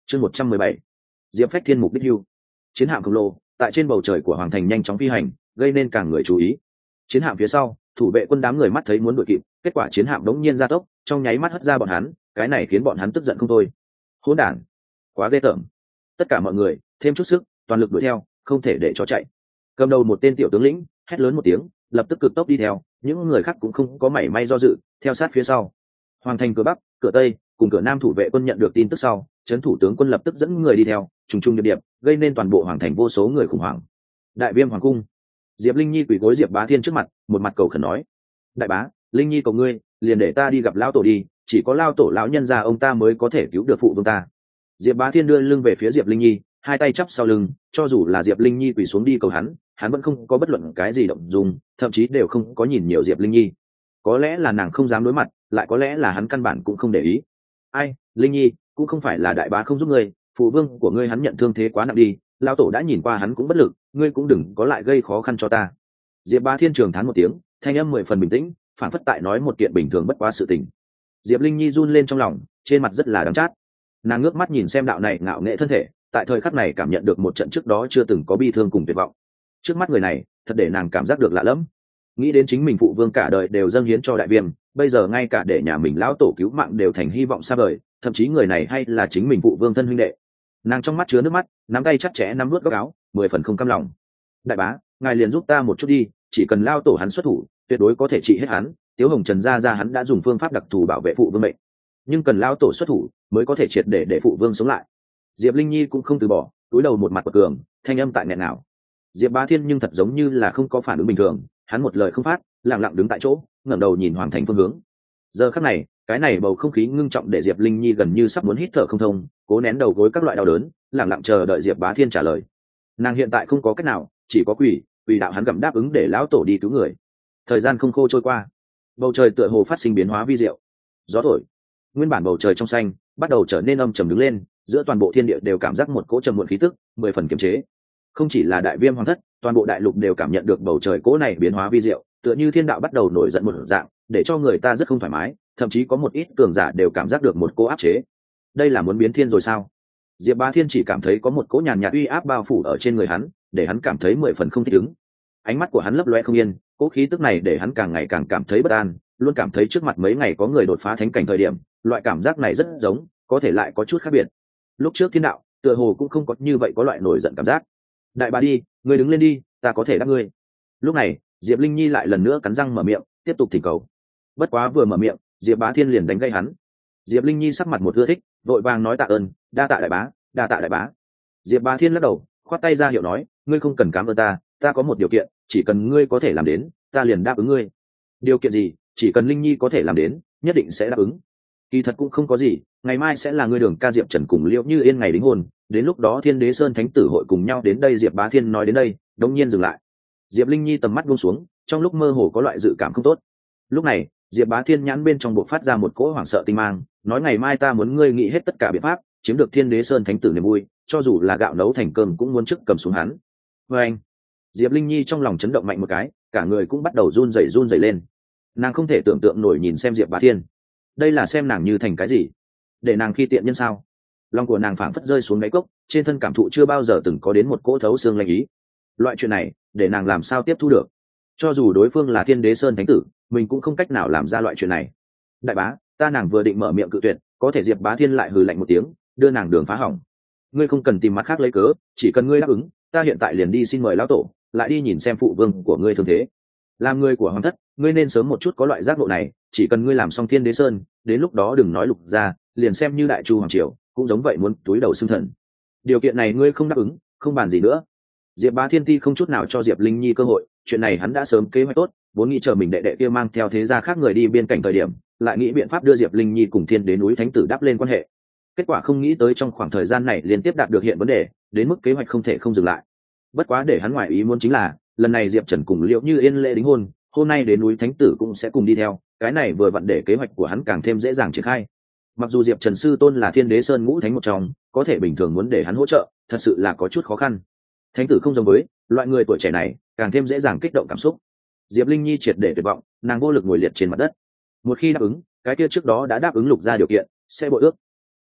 Chương 117. Diệp Phách Thiên mục đích hưu. Chiến hạm khổng lồ tại trên bầu trời của hoàng thành nhanh chóng phi hành, gây nên càng người chú ý. Chiến hạm phía sau, thủ vệ quân đám người mắt thấy muốn đuổi kịp, kết quả chiến hạm đống nhiên gia tốc, trong nháy mắt hất ra bọn hắn, cái này khiến bọn hắn tức giận không thôi. Hỗn đản, quá ghê tởm. Tất cả mọi người thêm chút sức, toàn lực đuổi theo, không thể để cho chạy. Cầm đầu một tên tiểu tướng lĩnh hét lớn một tiếng, lập tức cực tốc đi theo, những người khác cũng không có mảy may do dự, theo sát phía sau. Hoàng thành cửa bắc, cửa tây cùng cửa nam thủ vệ quân nhận được tin tức sau, trấn thủ tướng quân lập tức dẫn người đi theo, trùng trùng điệp điệp, gây nên toàn bộ hoàng thành vô số người khủng hoảng. Đại viêm hoàng cung, Diệp Linh Nhi quỳ gối Diệp Bá Thiên trước mặt, một mặt cầu khẩn nói: đại bá, Linh Nhi cầu ngươi, liền để ta đi gặp lão tổ đi, chỉ có lão tổ lão nhân gia ông ta mới có thể cứu được phụ vương ta. Diệp Bá Thiên đưa lưng về phía Diệp Linh Nhi, hai tay chắp sau lưng, cho dù là Diệp Linh Nhi quỳ xuống đi cầu hắn vẫn không có bất luận cái gì động dung, thậm chí đều không có nhìn nhiều Diệp Linh Nhi. Có lẽ là nàng không dám đối mặt, lại có lẽ là hắn căn bản cũng không để ý. Ai, Linh Nhi, cũng không phải là đại bá không giúp ngươi, phụ vương của ngươi hắn nhận thương thế quá nặng đi, lão tổ đã nhìn qua hắn cũng bất lực, ngươi cũng đừng có lại gây khó khăn cho ta. Diệp Bá Thiên trường thán một tiếng, thanh âm 10 phần bình tĩnh, phản phất tại nói một kiện bình thường bất quá sự tình. Diệp Linh Nhi run lên trong lòng, trên mặt rất là đắng chát. Nàng ngước mắt nhìn xem đạo này ngạo nghệ thân thể, tại thời khắc này cảm nhận được một trận trước đó chưa từng có bi thương cùng tuyệt vọng. Trước mắt người này, thật để nàng cảm giác được lạ lẫm. Nghĩ đến chính mình phụ vương cả đời đều dâng hiến cho đại viêm, bây giờ ngay cả để nhà mình lão tổ cứu mạng đều thành hy vọng xa vời, thậm chí người này hay là chính mình phụ vương thân huynh đệ. Nàng trong mắt chứa nước mắt, nắm tay chặt chẽ nắm nuốt góc áo, 10 phần không cam lòng. Đại bá, ngài liền giúp ta một chút đi, chỉ cần lao tổ hắn xuất thủ, tuyệt đối có thể trị hết hắn. Tiếu Hồng Trần gia hắn đã dùng phương pháp đặc thù bảo vệ phụ vương mệnh, nhưng cần lao tổ xuất thủ mới có thể triệt để phụ vương sống lại. Diệp Linh Nhi cũng không từ bỏ, cúi đầu một mặt bật cường, thanh âm tại nghẹn nào. Diệp Bá Thiên nhưng thật giống như là không có phản ứng bình thường, hắn một lời không phát, lặng lặng đứng tại chỗ, ngẩng đầu nhìn hoàng thành phương hướng. Giờ khắc này, cái này bầu không khí ngưng trọng để Diệp Linh Nhi gần như sắp muốn hít thở không thông, cố nén đầu gối các loại đau đớn, lặng lặng chờ đợi Diệp Bá Thiên trả lời. Nàng hiện tại không có cách nào, chỉ có quỳ đạo hắn gặm đáp ứng để lão tổ đi cứu người. Thời gian không khô trôi qua, bầu trời tựa hồ phát sinh biến hóa vi diệu. Gió thổi, nguyên bản bầu trời trong xanh bắt đầu trở nên âm trầm đứng lên, giữa toàn bộ thiên địa đều cảm giác một cỗ trầm muộn khí tức, 10 phần kiềm chế. Không chỉ là đại viêm hoàng thất, toàn bộ đại lục đều cảm nhận được bầu trời cỗ này biến hóa vi diệu, tựa như thiên đạo bắt đầu nổi giận một dạng, để cho người ta rất không thoải mái, thậm chí có một ít cường giả đều cảm giác được một cỗ áp chế. Đây là muốn biến thiên rồi sao? Diệp Bá Thiên chỉ cảm thấy có một cỗ nhàn nhạt uy áp bao phủ ở trên người hắn, để hắn cảm thấy 10 phần không thích ứng. Ánh mắt của hắn lấp loe không yên, cỗ khí tức này để hắn càng ngày càng cảm thấy bất an, luôn cảm thấy trước mặt mấy ngày có người đột phá thánh cảnh thời điểm, loại cảm giác này rất giống, có thể lại có chút khác biệt. Lúc trước thiên đạo, tựa hồ cũng không có như vậy có loại nổi giận cảm giác. Đại bá đi, ngươi đứng lên đi, ta có thể đáp ngươi. Lúc này, Diệp Linh Nhi lại lần nữa cắn răng mở miệng, tiếp tục thỉnh cầu. Bất quá vừa mở miệng, Diệp Bá Thiên liền đánh gây hắn. Diệp Linh Nhi sắc mặt một ưa thích, vội vàng nói tạ ơn, đa tạ đại bá, đa tạ đại bá. Diệp Bá Thiên lắc đầu, khoát tay ra hiệu nói, ngươi không cần cảm ơn ta có một điều kiện, chỉ cần ngươi có thể làm đến, ta liền đáp ứng ngươi. Điều kiện gì? Chỉ cần Linh Nhi có thể làm đến, nhất định sẽ đáp ứng. Kỳ thật cũng không có gì, ngày mai sẽ là ngươi Đường Ca Diệp Trần cùng Liễu Như Yên ngày đính hôn, đến lúc đó Thiên Đế Sơn Thánh Tử hội cùng nhau đến đây. Diệp Bá Thiên nói đến đây, đột nhiên dừng lại. Diệp Linh Nhi tầm mắt buông xuống, trong lúc mơ hồ có loại dự cảm không tốt. Lúc này, Diệp Bá Thiên nhãn bên trong bộc phát ra một cỗ hoảng sợ tinh mang, nói ngày mai ta muốn ngươi nghĩ hết tất cả biện pháp, chiếm được Thiên Đế Sơn Thánh Tử niềm vui, cho dù là gạo nấu thành cơm cũng muốn trước cầm xuống hắn. Và anh, Diệp Linh Nhi trong lòng chấn động mạnh một cái, cả người cũng bắt đầu run rẩy lên. Nàng không thể tưởng tượng nổi nhìn xem Diệp Bá Thiên, đây là xem nàng như thành cái gì, để nàng khi tiện nhân sao? Lòng của nàng phảng phất rơi xuống đáy cốc, trên thân cảm thụ chưa bao giờ từng có đến một cỗ thấu xương lạnh ý. Loại chuyện này, để nàng làm sao tiếp thu được? Cho dù đối phương là Thiên Đế Sơn Thánh Tử, mình cũng không cách nào làm ra loại chuyện này. Đại bá, ta nàng vừa định mở miệng cự tuyệt, có thể Diệp Bá Thiên lại hừ lạnh một tiếng, đưa nàng đường phá hỏng. Ngươi không cần tìm mặt khác lấy cớ, chỉ cần ngươi đáp ứng, ta hiện tại liền đi xin mời lão tổ, lại đi nhìn xem phụ vương của ngươi thương thế. Làm người của hoàng thất, ngươi nên sớm một chút có loại giác ngộ này, chỉ cần ngươi làm xong Thiên Đế Sơn, đến lúc đó đừng nói lục ra, liền xem như đại chu hoàng triều, cũng giống vậy muốn túi đầu xưng thần. Điều kiện này ngươi không đáp ứng, không bàn gì nữa. Diệp Bá Thiên ti không chút nào cho Diệp Linh Nhi cơ hội, chuyện này hắn đã sớm kế hoạch tốt, vốn nghĩ chờ mình đệ đệ kia mang theo thế gia khác người đi biên cảnh thời điểm, lại nghĩ biện pháp đưa Diệp Linh Nhi cùng Thiên Đế núi Thánh Tử đáp lên quan hệ. Kết quả không nghĩ tới trong khoảng thời gian này liên tiếp đạt được hiện vấn đề, đến mức kế hoạch không thể không dừng lại. Bất quá để hắn ngoài ý muốn chính là, lần này Diệp Trần cùng Liễu Như Yên lễ đính hôn, hôm nay đến núi Thánh Tử cũng sẽ cùng đi theo, cái này vừa vặn để kế hoạch của hắn càng thêm dễ dàng triển khai. Mặc dù Diệp Trần sư tôn là Thiên Đế Sơn ngũ thánh một trong, có thể bình thường muốn để hắn hỗ trợ, thật sự là có chút khó khăn. Thánh tử không giống với loại người tuổi trẻ này, càng thêm dễ dàng kích động cảm xúc. Diệp Linh Nhi triệt để tuyệt vọng, nàng vô lực ngồi liệt trên mặt đất. Một khi đáp ứng, cái kia trước đó đã đáp ứng lục ra điều kiện, sẽ bội ước.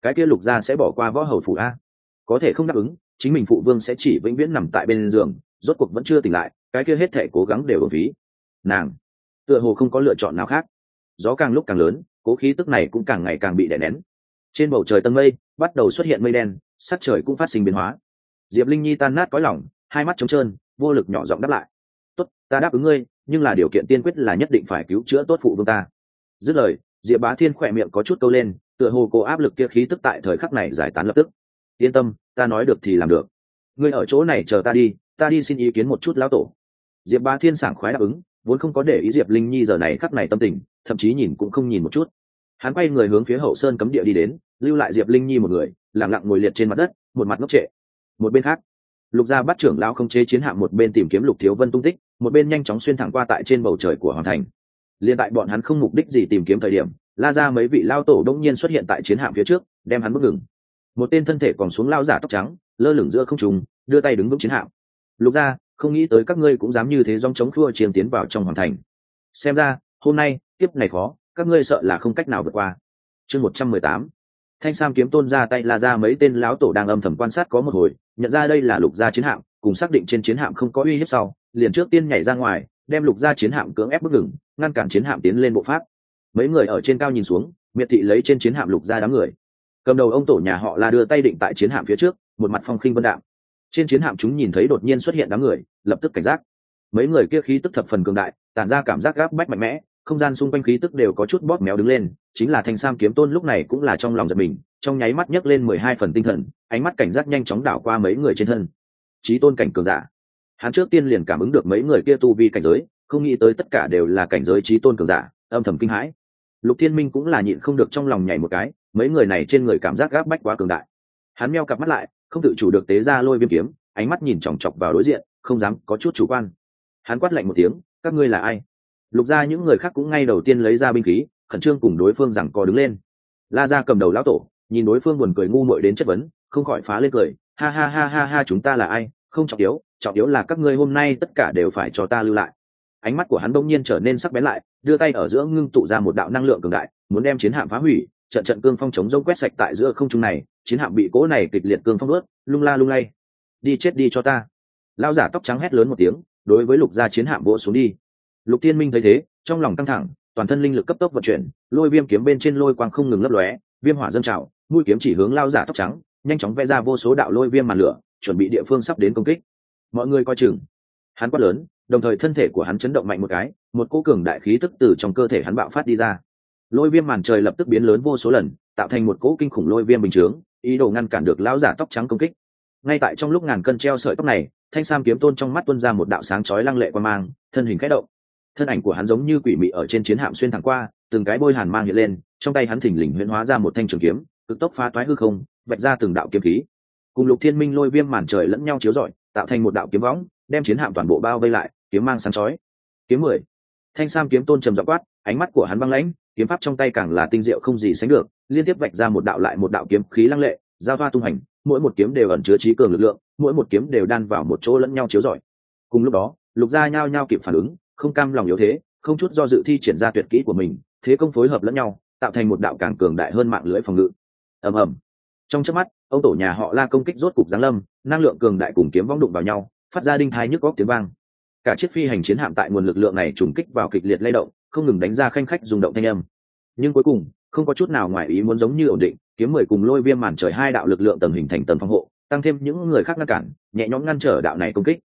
cái kia Lục gia sẽ bỏ qua võ hầu phủ a? Có thể không đáp ứng, chính mình phụ vương sẽ chỉ vĩnh viễn nằm tại bên giường, rốt cuộc vẫn chưa tỉnh lại, cái kia hết thể cố gắng đều uổng phí. Nàng tựa hồ không có lựa chọn nào khác. Gió càng lúc càng lớn, cố khí tức này cũng càng ngày càng bị đè nén. Trên bầu trời tầng mây bắt đầu xuất hiện mây đen, sắc trời cũng phát sinh biến hóa. Diệp Linh Nhi tan nát cõi lòng, hai mắt trống trơn, vô lực nhỏ giọng đáp lại: tốt, ta đáp ứng ngươi, nhưng là điều kiện tiên quyết là nhất định phải cứu chữa tốt phụ vương ta. Dứt lời, Diệp Bá Thiên khỏe miệng có chút câu lên, tựa hồ cô áp lực kia khí tức tại thời khắc này giải tán lập tức. Yên tâm, ta nói được thì làm được. Ngươi ở chỗ này chờ ta đi xin ý kiến một chút lão tổ. Diệp Bá Thiên sảng khoái đáp ứng, vốn không có để ý Diệp Linh Nhi giờ này khắc này tâm tình, thậm chí nhìn cũng không nhìn một chút. Hắn quay người hướng phía hậu sơn cấm địa đi đến, lưu lại Diệp Linh Nhi một người lặng lặng ngồi liệt trên mặt đất, một mặt ngốc trệ. Một bên khác, Lục gia bắt trưởng lão không chế chiến hạm, một bên tìm kiếm Lục Thiếu Vân tung tích, một bên nhanh chóng xuyên thẳng qua tại trên bầu trời của hoàng thành. Liên tại bọn hắn không mục đích gì tìm kiếm thời điểm, La gia mấy vị lao tổ đông nhiên xuất hiện tại chiến hạm phía trước, đem hắn bước ngừng. Một tên thân thể còn xuống lao giả tóc trắng, lơ lửng giữa không trung, đưa tay đứng vững chiến hạm. Lục gia, không nghĩ tới các ngươi cũng dám như thế dòng chống khua chiếm tiến vào trong hoàng thành. Xem ra hôm nay tiếp này khó, các ngươi sợ là không cách nào vượt qua. Chương 118. Thanh Sam kiếm tôn ra tay La gia mấy tên lão tổ đang âm thầm quan sát có một hồi, nhận ra đây là Lục gia chiến hạm, cùng xác định trên chiến hạm không có uy hiếp sau, liền trước tiên nhảy ra ngoài, đem Lục gia chiến hạm cưỡng ép bước ngừng, ngăn cản chiến hạm tiến lên bộ pháp. Mấy người ở trên cao nhìn xuống, miệt thị lấy trên chiến hạm Lục gia đám người. Cầm đầu ông tổ nhà họ La đưa tay định tại chiến hạm phía trước, một mặt phong khinh vân đạm. Trên chiến hạm chúng nhìn thấy đột nhiên xuất hiện đám người, lập tức cảnh giác. Mấy người kia khí tức thập phần cường đại, tản ra cảm giác gáp bách mạnh mẽ, không gian xung quanh khí tức đều có chút bóp méo đứng lên. Chính là Thanh Sam kiếm tôn lúc này cũng là trong lòng giật mình, trong nháy mắt nhấc lên 12 phần tinh thần, ánh mắt cảnh giác nhanh chóng đảo qua mấy người trên thân. Chí tôn cảnh cường giả. Hắn trước tiên liền cảm ứng được mấy người kia tu vi cảnh giới, không nghĩ tới tất cả đều là cảnh giới chí tôn cường giả, âm thầm kinh hãi. Lục Thiên Minh cũng là nhịn không được trong lòng nhảy một cái, mấy người này trên người cảm giác gáp bách quá cường đại. Hắn meo cặp mắt lại, không tự chủ được tế ra lôi viêm kiếm, ánh mắt nhìn chòng chọc vào đối diện, không dám có chút chủ quan. Hắn quát lạnh một tiếng: các ngươi là ai? Lục gia những người khác cũng ngay đầu tiên lấy ra binh khí, khẩn trương cùng đối phương giằng co đứng lên. La gia cầm đầu lão tổ nhìn đối phương buồn cười ngu muội đến chất vấn, không khỏi phá lên cười: ha ha ha ha ha, chúng ta là ai? Không trọng yếu là các ngươi hôm nay tất cả đều phải cho ta lưu lại. Ánh mắt của hắn bỗng nhiên trở nên sắc bén lại, đưa tay ở giữa ngưng tụ ra một đạo năng lượng cường đại, muốn đem chiến hạm phá hủy. Trận trận cương phong chống rông quét sạch tại giữa không trung này, chiến hạm bị cỗ này kịch liệt cương phong ướt, lung la lung lay. Đi chết đi cho ta! Lão giả tóc trắng hét lớn một tiếng, đối với Lục gia chiến hạm vỗ xuống đi. Lục Thiên Minh thấy thế, trong lòng căng thẳng, toàn thân linh lực cấp tốc vận chuyển, lôi viêm kiếm bên trên lôi quang không ngừng lấp lóe, viêm hỏa dâng trào, mũi kiếm chỉ hướng lão giả tóc trắng, nhanh chóng vẽ ra vô số đạo lôi viêm màn lửa, chuẩn bị địa phương sắp đến công kích. Mọi người coi chừng! Hắn quát lớn, đồng thời thân thể của hắn chấn động mạnh một cái, một cỗ cường đại khí tức từ trong cơ thể hắn bạo phát đi ra. Lôi viêm màn trời lập tức biến lớn vô số lần, tạo thành một cỗ kinh khủng lôi viêm bình chướng, ý đồ ngăn cản được lão giả tóc trắng công kích. Ngay tại trong lúc ngàn cân treo sợi tóc này, Thanh Sam kiếm tôn trong mắt tuôn ra một đạo sáng chói lăng lệ quan mang, thân hình khẽ động. Thân ảnh của hắn giống như quỷ mị ở trên chiến hạm xuyên thẳng qua, từng cái bôi hàn mang hiện lên, trong tay hắn thình lình huyễn hóa ra một thanh trường kiếm, cực tốc phá toái hư không, vạch ra từng đạo kiếm khí. Cùng Lục Thiên Minh lôi viêm màn trời lẫn nhau chiếu rọi, tạo thành một đạo kiếm võng, đem chiến hạm toàn bộ bao vây lại, kiếm mang sáng chói. Kiếm 10. Thanh Sam kiếm tôn trầm giọng quát, ánh mắt của hắn băng lãnh, kiếm pháp trong tay càng là tinh diệu không gì sánh được, liên tiếp vạch ra một đạo lại một đạo kiếm khí lăng lệ, giao thoa tung hành, mỗi một kiếm đều ẩn chứa trí cường lực lượng, mỗi một kiếm đều đan vào một chỗ lẫn nhau chiếu rọi. Cùng lúc đó, Lục gia nhao nhao kịp phản ứng, không cam lòng yếu thế, không chút do dự thi triển ra tuyệt kỹ của mình, thế công phối hợp lẫn nhau, tạo thành một đạo càng cường đại hơn mạng lưới phòng ngự. Ầm ầm. Trong chớp mắt, ông tổ nhà họ La công kích rốt cục giáng lâm, năng lượng cường đại cùng kiếm vong đụng vào nhau, phát ra đinh thái nhức óc tiếng vang. Cả chiếc phi hành chiến hạm tại nguồn lực lượng này trùng kích vào kịch liệt lay động, không ngừng đánh ra khanh khách rung động thanh âm. Nhưng cuối cùng, không có chút nào ngoài ý muốn, giống như ổn định, kiếm 10 cùng lôi viêm màn trời hai đạo lực lượng tầng hình thành tầng phòng hộ, tăng thêm những người khác ngăn cản, nhẹ nhõm ngăn trở đạo này công kích.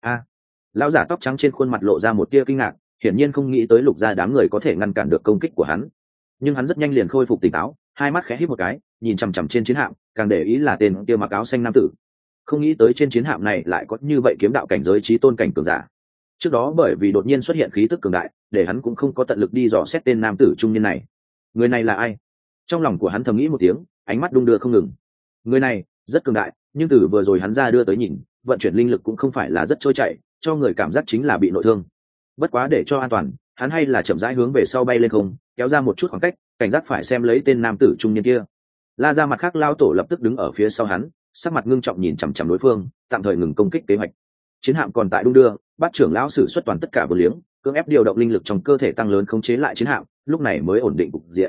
Lão giả tóc trắng trên khuôn mặt lộ ra một tia kinh ngạc, hiển nhiên không nghĩ tới Lục gia đám người có thể ngăn cản được công kích của hắn. Nhưng hắn rất nhanh liền khôi phục tỉnh táo, hai mắt khẽ híp một cái, nhìn chằm chằm trên chiến hạm, càng để ý là tên kia mặc áo xanh nam tử. Không nghĩ tới trên chiến hạm này lại có như vậy kiếm đạo cảnh giới chí tôn cảnh cường giả. Trước đó bởi vì đột nhiên xuất hiện khí tức cường đại, để hắn cũng không có tận lực đi dò xét tên nam tử trung niên này. Người này là ai? Trong lòng của hắn thầm nghĩ một tiếng, ánh mắt đung đưa không ngừng. Người này rất cường đại, nhưng từ vừa rồi hắn ra đưa tới nhìn, vận chuyển linh lực cũng không phải là rất trôi chảy, cho người cảm giác chính là bị nội thương. Bất quá để cho an toàn, hắn hay là chậm rãi hướng về sau bay lên không, kéo ra một chút khoảng cách, cảnh giác phải xem lấy tên nam tử trung niên kia. La ra mặt khác lao tổ lập tức đứng ở phía sau hắn, sắc mặt ngưng trọng nhìn chằm chằm đối phương, tạm thời ngừng công kích kế hoạch. Chiến hạm còn tại đung đưa, Bát trưởng lão sử xuất toàn tất cả vô liếng, cưỡng ép điều động linh lực trong cơ thể tăng lớn khống chế lại chiến hạm, lúc này mới ổn định cục diện.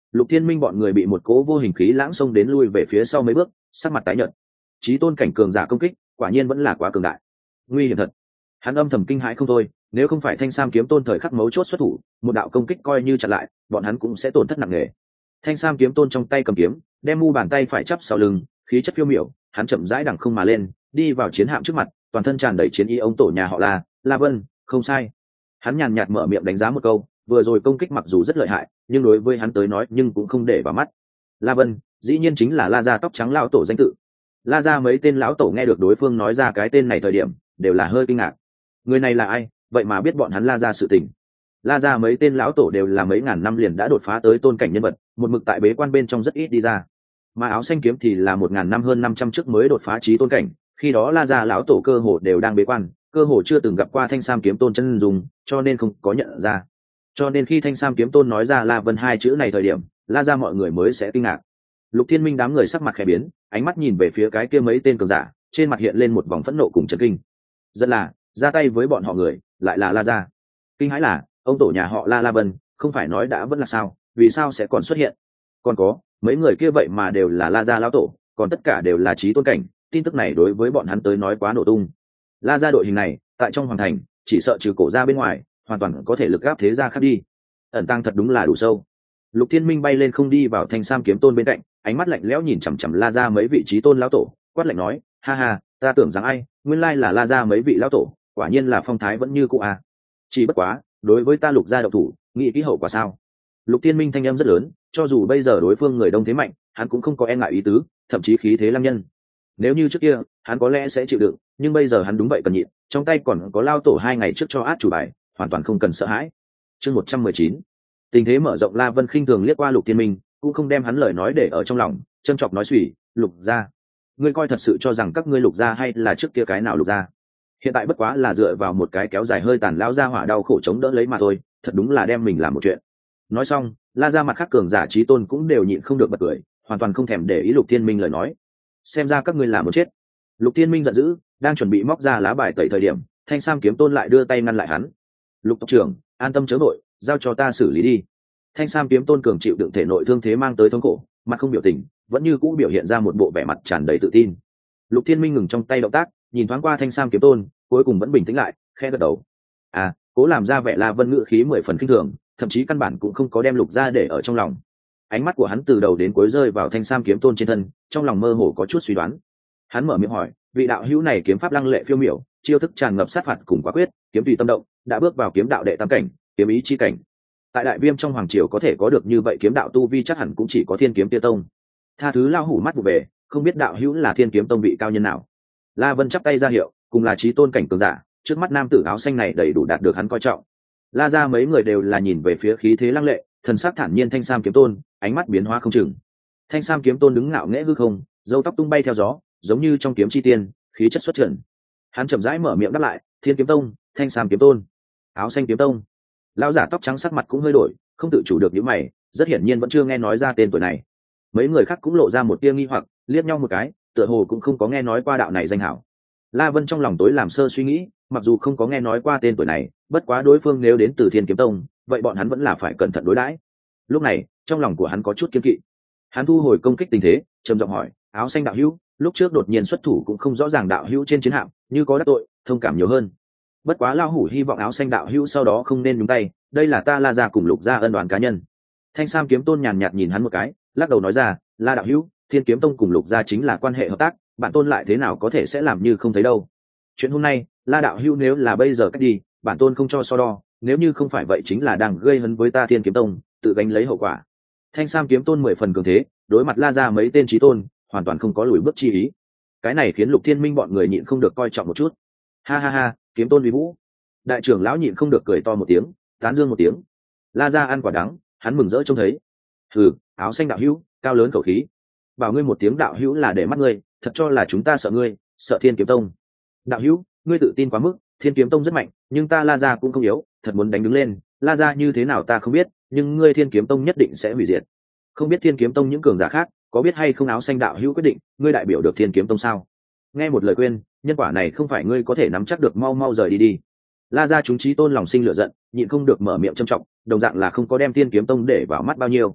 Lục Thiên Minh bọn người bị một cỗ vô hình khí lãng xông đến lui về phía sau mấy bước, sắc mặt tái nhợt. Chí tôn cảnh cường giả công kích, quả nhiên vẫn là quá cường đại, nguy hiểm thật. Hắn âm thầm kinh hãi không thôi, nếu không phải Thanh Sam kiếm tôn thời khắc mấu chốt xuất thủ, một đạo công kích coi như chặn lại, bọn hắn cũng sẽ tổn thất nặng nề. Thanh Sam kiếm tôn trong tay cầm kiếm, đem mu bàn tay phải chắp sau lưng, khí chất phiêu miểu, hắn chậm rãi đằng không mà lên, đi vào chiến hạm trước mặt, toàn thân tràn đầy chiến ý. Ông tổ nhà họ La Vân, không sai. Hắn nhàn nhạt mở miệng đánh giá một câu, vừa rồi công kích mặc dù rất lợi hại, nhưng đối với hắn tới nói nhưng cũng không để vào mắt. La Vân, dĩ nhiên chính là La gia tóc trắng lão tổ danh tự. La gia mấy tên lão tổ nghe được đối phương nói ra cái tên này thời điểm, đều là hơi kinh ngạc. Người này là ai, vậy mà biết bọn hắn La gia sự tình. La gia mấy tên lão tổ đều là mấy ngàn năm liền đã đột phá tới tôn cảnh nhân vật, một mực tại bế quan bên trong rất ít đi ra. Mà áo xanh kiếm thì là 1000 năm hơn 500 trước mới đột phá chí tôn cảnh, khi đó La gia lão tổ cơ hồ đều đang bế quan, cơ hồ chưa từng gặp qua Thanh Sam kiếm tôn chân dùng, cho nên không có nhận ra. Cho nên khi Thanh Sam kiếm tôn nói ra La Vân hai chữ này thời điểm, La gia mọi người mới sẽ kinh ngạc. Lục Thiên Minh đám người sắc mặt khẽ biến, ánh mắt nhìn về phía cái kia mấy tên cường giả, trên mặt hiện lên một vòng phẫn nộ cùng chấn kinh. Rất là, ra tay với bọn họ người, lại là La gia. Kinh hãi là, ông tổ nhà họ La Vân, không phải nói đã vẫn là sao, vì sao sẽ còn xuất hiện? Còn có, mấy người kia vậy mà đều là La gia lão tổ, còn tất cả đều là chí tôn cảnh, tin tức này đối với bọn hắn tới nói quá nổ tung. La gia đội hình này, tại trong hoàng thành, chỉ sợ trừ cổ gia bên ngoài, hoàn toàn có thể lực gáp thế gia khác đi. Ẩn tăng thật đúng là đủ sâu. Lục Thiên Minh bay lên không đi vào Thanh Sam kiếm tôn bên cạnh, ánh mắt lạnh lẽo nhìn chằm chằm La gia mấy vị chí tôn lão tổ, quát lạnh nói: "Ha ha, ta tưởng rằng ai, nguyên lai là La gia mấy vị lão tổ, quả nhiên là phong thái vẫn như cũ à. Chỉ bất quá, đối với ta Lục gia độc thủ, nghĩ kỹ hậu quả sao?" Lục Thiên Minh thanh âm rất lớn, cho dù bây giờ đối phương người đông thế mạnh, hắn cũng không có e ngại ý tứ, thậm chí khí thế lăng nhân. Nếu như trước kia, hắn có lẽ sẽ chịu đựng, nhưng bây giờ hắn đúng vậy cần nhịn, trong tay còn có lao tổ 2 ngày trước cho át chủ bài, hoàn toàn không cần sợ hãi. Chương 119. Tình thế mở rộng. La Vân khinh thường liếc qua Lục Thiên Minh, cũng không đem hắn lời nói để ở trong lòng, châm chọc nói xuỉ: "Lục gia, ngươi coi thật sự cho rằng các ngươi Lục gia hay là trước kia cái nào Lục gia? Hiện tại bất quá là dựa vào một cái kéo dài hơi tàn lão gia hỏa đau khổ chống đỡ lấy mà thôi, thật đúng là đem mình làm một chuyện." Nói xong, La gia mặt khác cường giả chí tôn cũng đều nhịn không được bật cười, hoàn toàn không thèm để ý Lục Thiên Minh lời nói. Xem ra các ngươi là muốn chết. Lục Thiên Minh giận dữ, đang chuẩn bị móc ra lá bài tẩy thời điểm, Thanh Sam kiếm tôn lại đưa tay ngăn lại hắn. "Lục tộc trưởng, an tâm chớ nội, giao cho ta xử lý đi." Thanh Sam kiếm tôn cường chịu đựng thể nội thương thế mang tới thống khổ, mặt không biểu tình, vẫn như cũ biểu hiện ra một bộ vẻ mặt tràn đầy tự tin. Lục Thiên Minh ngừng trong tay động tác, nhìn thoáng qua Thanh Sam kiếm tôn, cuối cùng vẫn bình tĩnh lại, khẽ gật đầu. À, cố làm ra vẻ La Vân ngữ khí 10 phần kinh thường, thậm chí căn bản cũng không có đem Lục gia để ở trong lòng. Ánh mắt của hắn từ đầu đến cuối rơi vào Thanh Sam kiếm tôn trên thân, trong lòng mơ hồ có chút suy đoán. Hắn mở miệng hỏi: "Vị đạo hữu này kiếm pháp lăng lệ phiêu miểu, chiêu thức tràn ngập sát phạt cùng quả quyết, kiếm tùy tâm động, đã bước vào kiếm đạo đệ tam cảnh, kiếm ý chi cảnh. Tại Đại Viêm trong hoàng triều có thể có được như vậy kiếm đạo tu vi chắc hẳn cũng chỉ có Thiên Kiếm Tiên Tông. Tha thứ lao hủ mắt vụ về, không biết đạo hữu là Thiên Kiếm Tông vị cao nhân nào?" La Vân chắp tay ra hiệu, cùng là chí tôn cảnh cường giả, trước mắt nam tử áo xanh này đầy đủ đạt được hắn coi trọng. La gia mấy người đều là nhìn về phía khí thế lăng lệ, thần sắc thản nhiên Thanh Sam kiếm tôn, ánh mắt biến hóa không chừng. Thanh Sam kiếm tôn đứng ngạo nghễ hư không, râu tóc tung bay theo gió, giống như trong kiếm chi tiên, khí chất xuất trần. Hắn chậm rãi mở miệng đáp lại: "Thiên Kiếm Tông, Thanh Sam kiếm tôn, Áo Xanh kiếm tông." Lão giả tóc trắng sắc mặt cũng hơi đổi, không tự chủ được nhíu mày, rất hiển nhiên vẫn chưa nghe nói ra tên tuổi này. Mấy người khác cũng lộ ra một tia nghi hoặc, liếc nhau một cái, tựa hồ cũng không có nghe nói qua đạo này danh hảo. La Vân trong lòng tối làm sơ suy nghĩ, mặc dù không có nghe nói qua tên tuổi này, bất quá đối phương nếu đến từ Thiên Kiếm Tông, vậy bọn hắn vẫn là phải cẩn thận đối đãi. Lúc này, trong lòng của hắn có chút kiêng kỵ. Hắn thu hồi công kích tình thế, trầm giọng hỏi: "Áo Xanh đạo hữu, lúc trước đột nhiên xuất thủ cũng không rõ ràng đạo hữu trên chiến hạm, như có đắc tội, thông cảm nhiều hơn. Bất quá lao hủ hy vọng Áo Xanh đạo hữu sau đó không nên nhúng tay, đây là ta La gia cùng Lục gia ân oán cá nhân." Thanh Sam kiếm tôn nhàn nhạt nhìn hắn một cái, lắc đầu nói ra: "La đạo hữu, Thiên Kiếm Tông cùng Lục gia chính là quan hệ hợp tác, bản tôn lại thế nào có thể sẽ làm như không thấy đâu. Chuyện hôm nay, La đạo hữu nếu là bây giờ cách đi, bản tôn không cho so đo, nếu như không phải vậy chính là đang gây hấn với ta Thiên Kiếm Tông, tự gánh lấy hậu quả." Thanh Sam kiếm tôn 10 phần cường thế, đối mặt La gia mấy tên chí tôn, hoàn toàn không có lùi bước chi ý. Cái này khiến Lục Thiên Minh bọn người nhịn không được coi trọng một chút. Ha ha ha, kiếm tôn uy vũ. Đại trưởng lão nhịn không được cười to một tiếng, tán dương một tiếng. La gia ăn quả đắng, hắn mừng rỡ trông thấy. Hừ, Áo Xanh đạo hữu, cao lớn khẩu khí. Bảo ngươi một tiếng đạo hữu là để mắt ngươi, thật cho là chúng ta sợ ngươi, sợ Thiên Kiếm Tông. Đạo hữu, ngươi tự tin quá mức, Thiên Kiếm Tông rất mạnh, nhưng ta La gia cũng không yếu, thật muốn đánh đứng lên, La gia như thế nào ta không biết, nhưng ngươi Thiên Kiếm Tông nhất định sẽ hủy diệt. Không biết Thiên Kiếm Tông những cường giả khác có biết hay không Áo Xanh đạo hữu quyết định, ngươi đại biểu được Thiên Kiếm Tông sao? Nghe một lời khuyên, nhân quả này không phải ngươi có thể nắm chắc được, mau mau rời đi đi. La gia chúng chí tôn lòng sinh lửa giận, nhịn không được mở miệng trâm trọng, đồng dạng là không có đem Thiên Kiếm Tông để vào mắt bao nhiêu.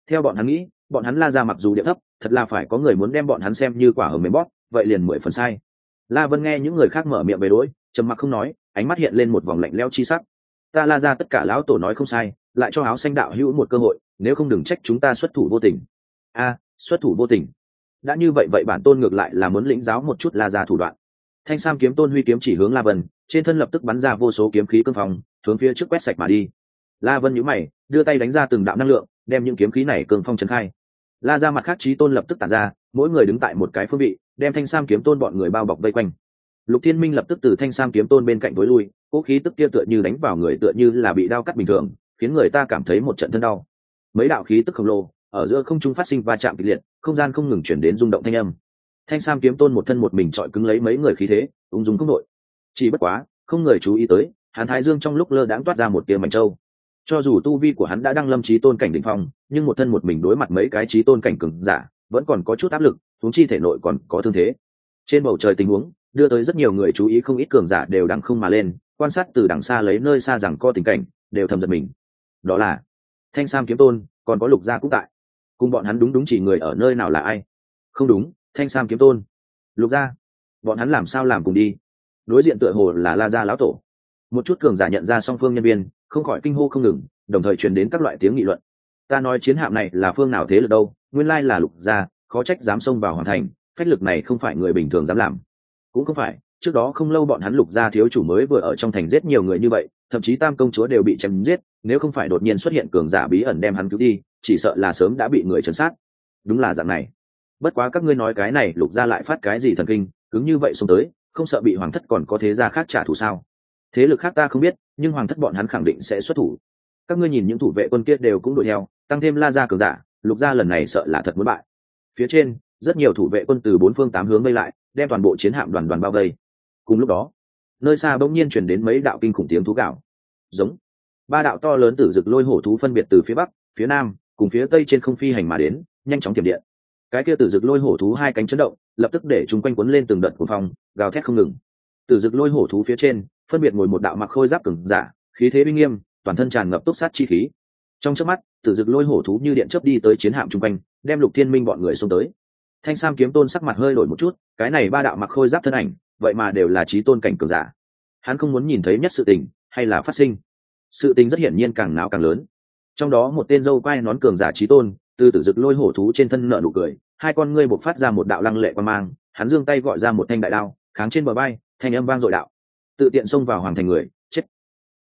Theo bọn hắn nghĩ, bọn hắn La Gia mặc dù địa thấp, thật là phải có người muốn đem bọn hắn xem như quả hầm mềm bóp, vậy liền 10 phần sai. La Vân nghe những người khác mở miệng về đối, trầm mặc không nói, ánh mắt hiện lên một vòng lạnh lẽo chi sắc. Ta La Gia tất cả lão tổ nói không sai, lại cho áo xanh đạo hữu một cơ hội, nếu không đừng trách chúng ta xuất thủ vô tình. Xuất thủ vô tình. Đã như vậy vậy bản tôn ngược lại là muốn lĩnh giáo một chút La Gia thủ đoạn. Thanh Sam kiếm tôn huy kiếm chỉ hướng La Vân, trên thân lập tức bắn ra vô số kiếm khí cương phong, hướng phía trước quét sạch mà đi. La Vân nhíu mày, đưa tay đánh ra từng đạo năng lượng, đem những kiếm khí này cương phong trấn khai. La Gia mặt khác chí tôn lập tức tản ra, mỗi người đứng tại một cái phương vị, đem Thanh Sam kiếm tôn bọn người bao bọc vây quanh. Lục Thiên Minh lập tức từ Thanh Sam kiếm tôn bên cạnh tối lui, cố khí tức kia tựa như đánh vào người, tựa như là bị đao cắt bình thường, khiến người ta cảm thấy một trận thân đau. Mấy đạo khí tức khổng lồ ở giữa không trung phát sinh va chạm kịch liệt, không gian không ngừng chuyển đến rung động thanh âm. Thanh Sam kiếm tôn một thân một mình trọi cứng lấy mấy người khí thế, ung dung không đội. Chỉ bất quá, không người chú ý tới, hắn thái dương trong lúc lơ đãng toát ra một tia mảnh châu. Cho dù tu vi của hắn đã đăng lâm chí tôn cảnh đỉnh phong, nhưng một thân một mình đối mặt mấy cái chí tôn cảnh cường giả, vẫn còn có chút áp lực, huống chi thể nội còn có thương thế. Trên bầu trời tình huống đưa tới rất nhiều người chú ý, không ít cường giả đều đằng không mà lên, quan sát từ đằng xa lấy nơi xa rằng co tình cảnh, đều thầm giật mình. Đó là Thanh Sam kiếm tôn, còn có Lục Gia cũng tại. Cùng bọn hắn đúng chỉ người ở nơi nào là ai? Không đúng, Thanh Sam kiếm tôn, Lục Gia, bọn hắn làm sao làm cùng đi? Đối diện tựa hồ là La Gia lão tổ. Một chút cường giả nhận ra song phương nhân viên, không khỏi kinh hô không ngừng, đồng thời truyền đến các loại tiếng nghị luận. Ta nói chiến hạm này là phương nào thế lực đâu, nguyên lai là Lục Gia, khó trách dám xông vào hoàn thành, phách lực này không phải người bình thường dám làm. Cũng không phải, trước đó không lâu bọn hắn Lục Gia thiếu chủ mới vừa ở trong thành giết nhiều người như vậy, thậm chí Tam công chúa đều bị chém giết, nếu không phải đột nhiên xuất hiện cường giả bí ẩn đem hắn cứu đi, chỉ sợ là sớm đã bị người trấn sát. Đúng là dạng này. Bất quá các ngươi nói cái này Lục Gia lại phát cái gì thần kinh, cứng như vậy xông tới, không sợ bị hoàng thất còn có thế gia khác trả thù sao? Thế lực khác ta không biết, nhưng hoàng thất bọn hắn khẳng định sẽ xuất thủ. Các ngươi nhìn những thủ vệ quân kia đều cũng đuổi theo, tăng thêm La Gia cường giả, Lục Gia lần này sợ là thật muốn bại. Phía trên rất nhiều thủ vệ quân từ bốn phương tám hướng vây lại, đem toàn bộ chiến hạm đoàn bao vây. Cùng lúc đó, nơi xa bỗng nhiên truyền đến mấy đạo kinh khủng tiếng thú gào. Giống. Ba đạo to lớn tử dực lôi hổ thú phân biệt từ phía bắc, phía nam, cùng phía tây trên không phi hành mà đến, nhanh chóng tiềm điện. Cái kia tử dực lôi hổ thú hai cánh chấn động, lập tức để chúng quanh cuốn lên từng đợt cuồng phong, gào thét không ngừng. Tử dực lôi hổ thú phía trên, phân biệt ngồi một đạo mặc khôi giáp cường giả, khí thế uy nghiêm, toàn thân tràn ngập túc sát chi khí. Trong chớp mắt, tử dực lôi hổ thú như điện chớp đi tới chiến hạm trung quanh, đem Lục Thiên Minh bọn người xông tới. Thanh Sam kiếm tôn sắc mặt hơi đổi một chút, cái này ba đạo mặc khôi giáp thân ảnh, vậy mà đều là chí tôn cảnh cường giả. Hắn không muốn nhìn thấy nhất sự tình, hay là phát sinh. Sự tình rất hiển nhiên càng náo càng lớn. Trong đó một tên râu quai nón cường giả chí tôn, từ tử dực lôi hổ thú trên thân nở nụ cười, hai con ngươi bộc phát ra một đạo lăng lệ quang mang, hắn giương tay gọi ra một thanh đại đao, kháng trên bờ vai, thanh âm vang dội đạo. Tự tiện xông vào hoàng thành người,